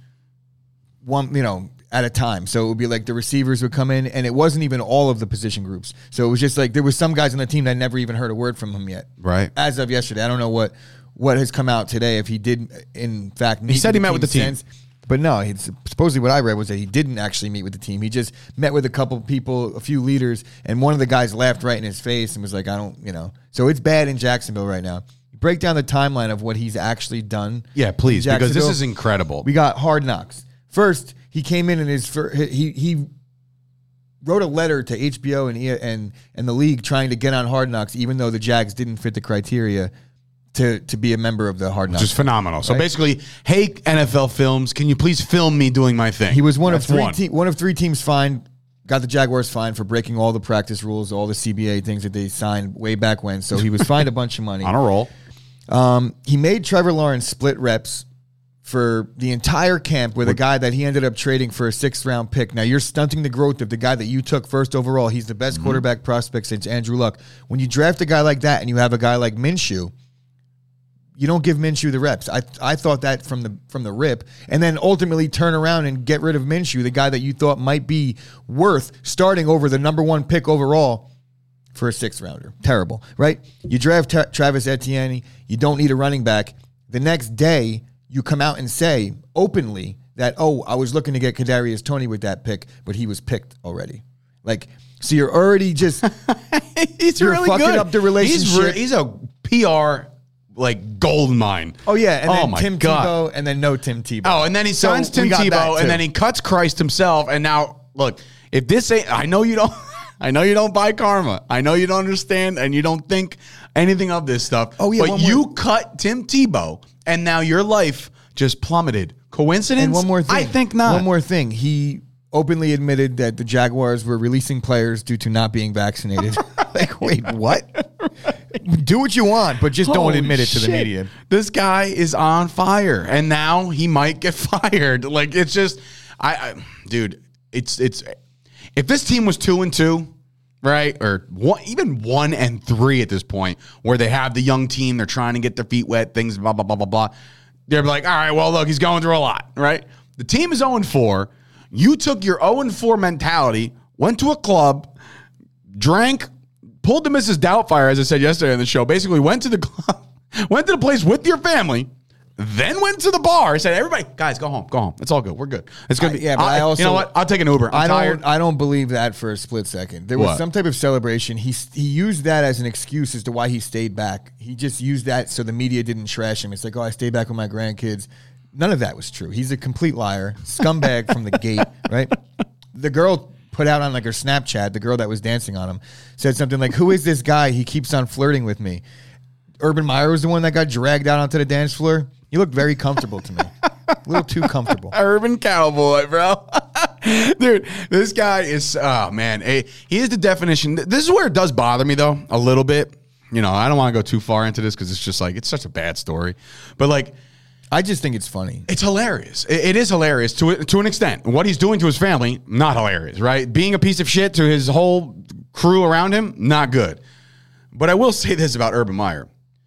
one, you know, at a time. So it would be like the receivers would come in, and it wasn't even all of the position groups. So it was just like there was some guys on the team that never even heard a word from him yet. Right. As of yesterday. I don't know what what has come out today, if he did, in fact, meet He said with he met with the team. since. But no, it's supposedly what I read was that he didn't actually meet with the team. He just met with a couple people, a few leaders, and one of the guys laughed right in his face and was like, I don't, you know. So it's bad in Jacksonville right now. Break down the timeline of what he's actually done. Yeah, please, in because this Jacksonville. is incredible. We got Hard Knocks. First, he came in and his fir- he he wrote a letter to H B O and and and the league trying to get on Hard Knocks, even though the Jags didn't fit the criteria to to be a member of the Hard Knocks. Which is phenomenal. So Right? basically, hey, N F L Films, can you please film me doing my thing? He was one That's of three one. te- one of three teams fined. Got the Jaguars fined for breaking all the practice rules, all the C B A things that they signed way back when. So he was fined a bunch of money. On a roll. Um, he made Trevor Lawrence split reps for the entire camp with a guy that he ended up trading for a sixth round pick. Now you're stunting the growth of the guy that you took first overall. He's the best mm-hmm. quarterback prospect since Andrew Luck. When you draft a guy like that and you have a guy like Minshew, you don't give Minshew the reps. I I thought that from the from the rip, and then ultimately turn around and get rid of Minshew, the guy that you thought might be worth starting over the number one pick overall for a sixth rounder. Terrible, right? You draft Tra- Travis Etienne. You don't need a running back. The next day, you come out and say openly that, oh, I was looking to get Kadarius Toney with that pick, but he was picked already. Like, so you're already just he's you're really fucking good. up the relationship. He's, re- he's a P R like gold mine. Oh yeah, and oh then my Tim God. Tebow, and then no Tim Tebow. Oh, and then he signs So Tim we got that, Tebow, too. and then he cuts Christ himself. And now, look, if this ain't, I know you don't, I know you don't buy karma. I know you don't understand, and you don't think anything of this stuff. Oh, yeah, but one you more- cut Tim Tebow, and now your life just plummeted. Coincidence? And one more thing. I think not. One more thing. He openly admitted that the Jaguars were releasing players due to not being vaccinated. Like, wait, what? Right. Do what you want, but just Holy don't admit it to shit. the media. This guy is on fire, and now he might get fired. Like, it's just, I, I dude, it's it's. If this team was two and two, right, or one, even one and three at this point, where they have the young team, they're trying to get their feet wet, things, blah blah blah blah blah. They're like, all right, well, look, he's going through a lot, right? The team is zero and four. You took your zero and four mentality, went to a club, drank, pulled the Missus Doubtfire, as I said yesterday on the show, basically went to the club, went to the place with your family, then went to the bar, said, everybody, guys, go home, go home. It's all good. We're good. It's going to be, yeah, but I, I also, you know what? I'll take an Uber. I'm I don't, tired. I don't believe that for a split second. There was What? some type of celebration. He, he used that as an excuse as to why he stayed back. He just used that so the media didn't trash him. It's like, oh, I stayed back with my grandkids. None of that was true. He's a complete liar, scumbag from the gate, right? The girl put out on like her Snapchat, the girl that was dancing on him, said something like, who is this guy? He keeps on flirting with me. Urban Meyer was the one that got dragged out onto the dance floor. He looked very comfortable to me. A little too comfortable. Urban cowboy, bro. Dude, this guy is, oh, man. He is the definition. This is where it does bother me, though, a little bit. You know, I don't want to go too far into this because it's just like, it's such a bad story. But, like, I just think it's funny. It's hilarious. It, it is hilarious to to an extent. What he's doing to his family, not hilarious, right? Being a piece of shit to his whole crew around him, not good. But I will say this about Urban Meyer.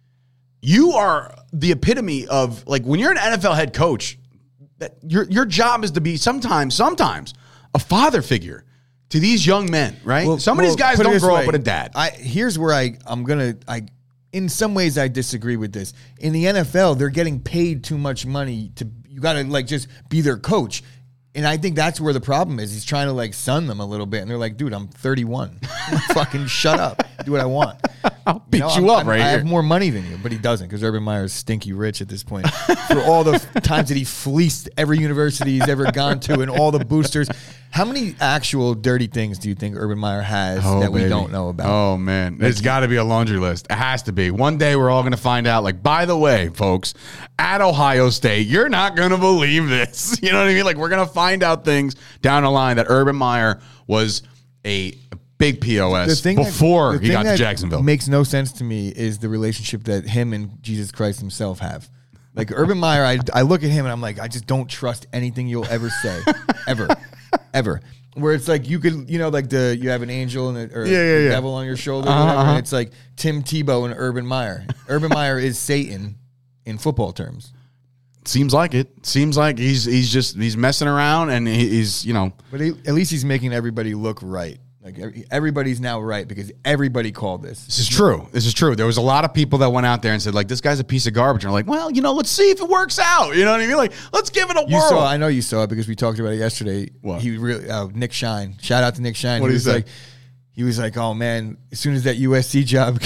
You are the epitome of, like, when you're an N F L head coach, that your your job is to be sometimes, sometimes a father figure to these young men, right? Well, Some of well, these guys put it don't this grow way. up with a dad. I here's where I I'm gonna I. In some ways, I disagree with this. In the N F L, they're getting paid too much money to, you got to like just be their coach. And I think that's where the problem is. He's trying to like sun them a little bit. And they're like, dude, I'm thirty-one. Fucking shut up. Do what I want. I'll beat you, know, you I'm, up I'm, right I here. have more money than you, but he doesn't because Urban Meyer is stinky rich at this point. For all the times that he fleeced every university he's ever gone to and all the boosters. How many actual dirty things do you think Urban Meyer has Oh, that we baby. don't know about? Oh, man. There's got to be a laundry list. It has to be. One day we're all going to find out, like, by the way, folks, at Ohio State, you're not going to believe this. You know what I mean? Like, we're going to find out things down the line that Urban Meyer was a big P O S before that, he got to that Jacksonville. Makes no sense to me is the relationship that him and Jesus Christ himself have. Like Urban Meyer, I, I look at him and I'm like, I just don't trust anything you'll ever say, ever, ever. Where it's like you could, you know, like the you have an angel and a, or yeah, yeah, a yeah. devil on your shoulder, Uh-huh, or whatever, uh-huh. and it's like Tim Tebow and Urban Meyer. Urban Meyer is Satan in football terms. Seems like it. Seems like he's he's just he's messing around and he, he's, you know. But he, at least he's making everybody look right. Like everybody's now right because everybody called this. This is true. This is true. There was a lot of people that went out there and said, like, this guy's a piece of garbage. And I'm like, well, you know, let's see if it works out. You know what I mean? Like, let's give it a You whirl. saw, I know you saw it because we talked about it yesterday. What? He really, uh, Nick Shine. Shout out to Nick Shine. What he did was he say? like, he was like, oh man, as soon as that U S C job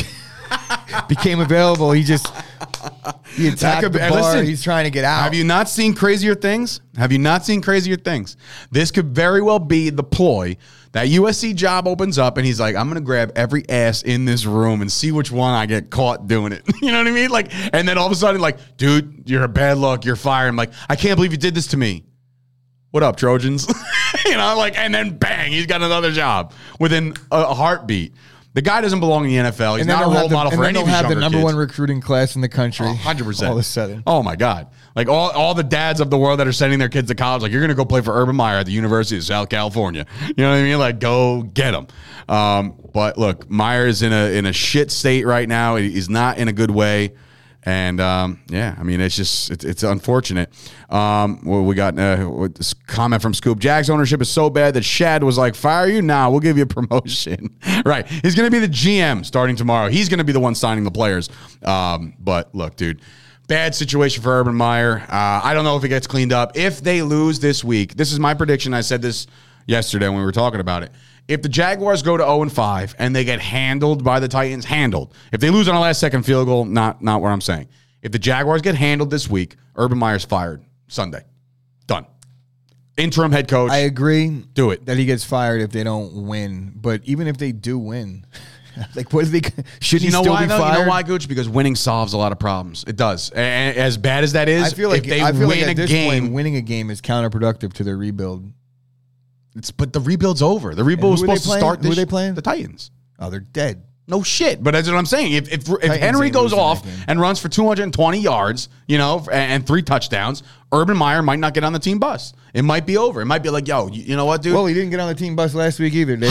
became available, he just he attacked could the be- bar. listen, He's trying to get out. Have you not seen crazier things? Have you not seen crazier things? This could very well be the ploy. That U S C job opens up, and he's like, I'm going to grab every ass in this room and see which one I get caught doing it. You know what I mean? Like, and then all of a sudden, like, dude, you're a bad luck. You're fired. I'm like, I can't believe you did this to me. What up, Trojans? You know, like, and then bang, he's got another job within a, a heartbeat. The guy doesn't belong in the N F L. He's and then not a they'll role have the, model and for then any of they'll his have the younger number kids. one recruiting class in the country. one hundred percent. All of a sudden. Oh, my God. Like, all, all the dads of the world that are sending their kids to college, like, you're going to go play for Urban Meyer at the University of South California. You know what I mean? Like, go get him. Um, but, look, Meyer is in a in a shit state right now. He's not in a good way. And, um, yeah, I mean, it's just, it's, it's unfortunate. Um, well, we got uh, this comment from Scoop. Jags ownership is so bad that Shad was like, fire you now. We'll give you a promotion. Right. He's going to be the G M starting tomorrow. He's going to be the one signing the players. Um, but, look, dude. Bad situation for Urban Meyer. Uh, I don't know if it gets cleaned up. If they lose this week, this is my prediction. I said this yesterday when we were talking about it. If the Jaguars go to oh and five and they get handled by the Titans, handled. If they lose on a last-second field goal, not, not what I'm saying. If the Jaguars get handled this week, Urban Meyer's fired Sunday. Done. Interim head coach. I agree. Do it. That he gets fired if they don't win. But even if they do win, like what is they? Should You he know still why, be though? fired? You know why, Gooch? Because winning solves a lot of problems. It does. And as bad as that is, I feel like if they I feel win like a at this game, point, winning a game is counterproductive to their rebuild. It's but the rebuild's over. The rebuild was who are they supposed to playing? start. Who This, are they playing? The Titans. Oh, they're dead. No shit, but that's what I'm saying. If if, if Henry ain't goes losing off that game. and runs for two hundred twenty yards, you know, and, and three touchdowns, Urban Meyer might not get on the team bus. It might be over. It might be like, yo, you, you know what, dude? Well, he didn't get on the team bus last week either, Dave.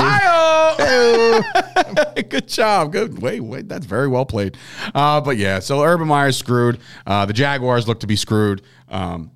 Hi-oh! Good job. Good. Wait, wait. That's very well played. Uh, but yeah, so Urban Meyer's screwed. Uh, the Jaguars look to be screwed. Um,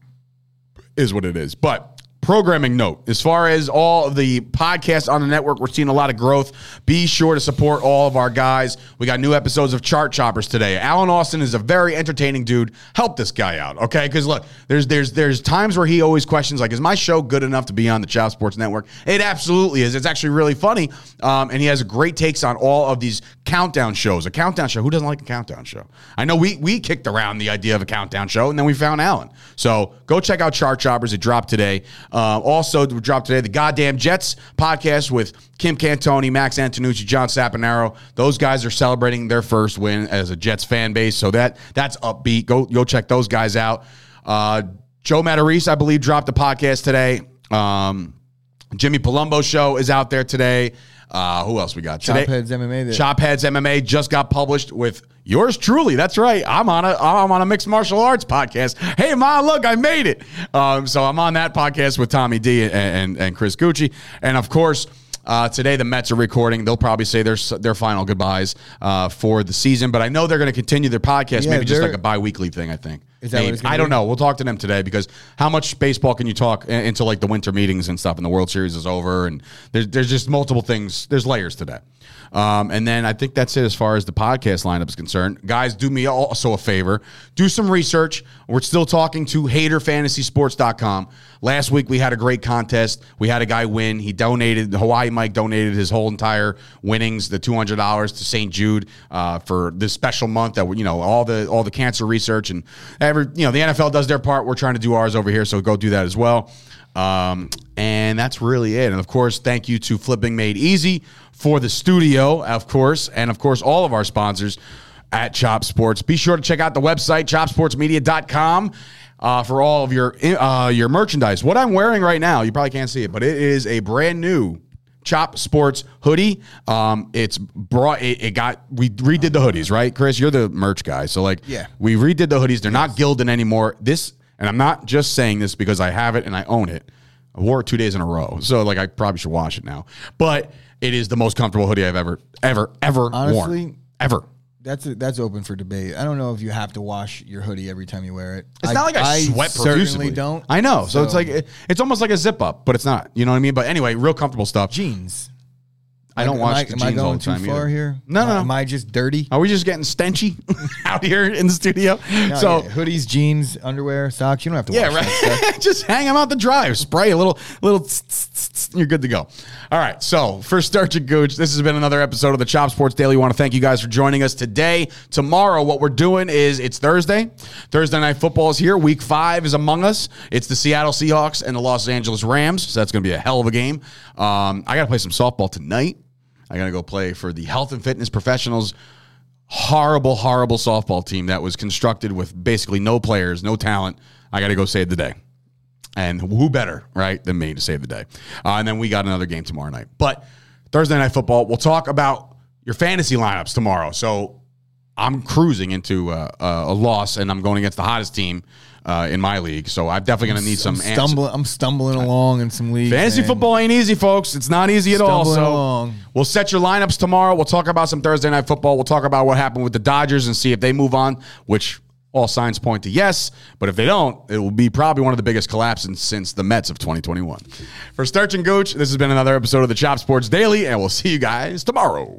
is what it is. But programming note, as far as all of the podcasts on the network, we're seeing a lot of growth. Be sure to support all of our guys. We got new episodes of Chart Choppers today. Alan Austin is a very entertaining dude. Help this guy out, okay? Because look, there's there's there's times where he always questions, like, is my show good enough to be on the Chop Sports Network? It absolutely is. It's actually really funny, um, and he has great takes on all of these countdown shows. A countdown show. Who doesn't like a countdown show? I know we we kicked around the idea of a countdown show, and then we found Alan. So go check out Chart Choppers. It dropped today. Uh, also, we dropped today the Goddamn Jets podcast with Kim Cantoni, Max Antonucci, John Saponaro. Those guys are celebrating their first win as a Jets fan base, so that that's upbeat. Go go check those guys out. Uh, Joe Matarese, I believe, dropped a podcast today. Um, Jimmy Palumbo show is out there today. Uh, who else we got today? Chopheads M M A. There. Chopheads M M A just got published with yours truly. That's right. I'm on a I'm on a mixed martial arts podcast. Hey, Ma, look, I made it. Um, so I'm on that podcast with Tommy D and and, and Chris Gucci, and of course. Uh, today, the Mets are recording. They'll probably say their their final goodbyes uh, for the season, but I know they're going to continue their podcast, Yeah, maybe just they're- like a bi-weekly thing, I think. Is that what Maybe. it's gonna I don't be? know. We'll talk to them today because how much baseball can you talk in- into like the winter meetings and stuff, and the World Series is over, and there's, there's just multiple things. There's layers to that. Um, and then I think that's it as far as the podcast lineup is concerned. Guys, do me also a favor. Do some research. We're still talking to hater fantasy sports dot com. Last week, we had a great contest. We had a guy win. He donated, Hawaii Mike donated his whole entire winnings, the two hundred dollars to Saint Jude uh, for this special month that, you know, all the all the cancer research and every, you know, the N F L does their part. We're trying to do ours over here, so go do that as well. Um, and that's really it. And of course, thank you to Flipping Made Easy for the studio, of course, and of course, all of our sponsors at Chop Sports. Be sure to check out the website, chop sports media dot com, uh, for all of your uh, your merchandise. What I'm wearing right now, you probably can't see it, but it is a brand new Chop Sports hoodie. Um, it's brought. It, it got. We redid the hoodies, right, Chris? You're the merch guy, so like, Yeah. we redid the hoodies. They're not gilded anymore. This, and I'm not just saying this because I have it and I own it. I wore it two days in a row, so like I probably should wash it now. But it is the most comfortable hoodie I've ever, ever, ever Honestly, worn. Ever. That's a, that's open for debate. I don't know if you have to wash your hoodie every time you wear it. It's not like I, sweat certainly profusely. don't. I know. So, So- it's like it, it's almost like a zip up, but it's not. You know what I mean? But anyway, real comfortable stuff. Jeans. I don't Am watch I, the am jeans I going all the time too far either. here? No, Am I- no. Am I just dirty? Are we just getting stenchy out here in the studio? No, so yeah. Hoodies, jeans, underwear, socks. You don't have to yeah, wash that stuff. right. Just hang them out the drive. Spray a little, little. Tss, tss, tss, tss, you're good to go. All right. So for Sturch and Gooch, this has been another episode of the Chop Sports Daily. We want to thank you guys for joining us today. Tomorrow, what we're doing is it's Thursday. Thursday night football is here. Week five is among us. It's the Seattle Seahawks and the Los Angeles Rams. So that's going to be a hell of a game. Um, I got to play some softball tonight. I got to go play for the Health and Fitness Professionals. Horrible, horrible softball team that was constructed with basically no players, no talent. I got to go save the day. And who better, right, than me to save the day? Uh, and then we got another game tomorrow night. But Thursday night football, we'll talk about your fantasy lineups tomorrow. So I'm cruising into uh, a loss, and I'm going against the hottest team uh, in my league. So I'm definitely going to need some I'm stumbling, I'm stumbling along in some leagues. Fantasy man. football ain't easy, folks. It's not easy at all. Stumbling So along. we'll set your lineups tomorrow. We'll talk about some Thursday night football. We'll talk about what happened with the Dodgers and see if they move on, which all signs point to yes. But if they don't, it will be probably one of the biggest collapses since the Mets of twenty twenty-one. For Sturch and Gooch, this has been another episode of the Chop Sports Daily, and we'll see you guys tomorrow.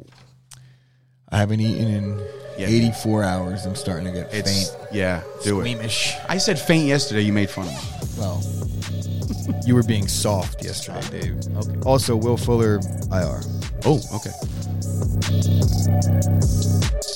I haven't eaten in Yeah. eighty-four hours. I'm starting to get It's, faint. yeah, do it. Squeamish. I said faint yesterday. You made fun of me. Well, you were being soft yesterday, Dave. Okay. Also, Will Fuller, I R. Oh, okay.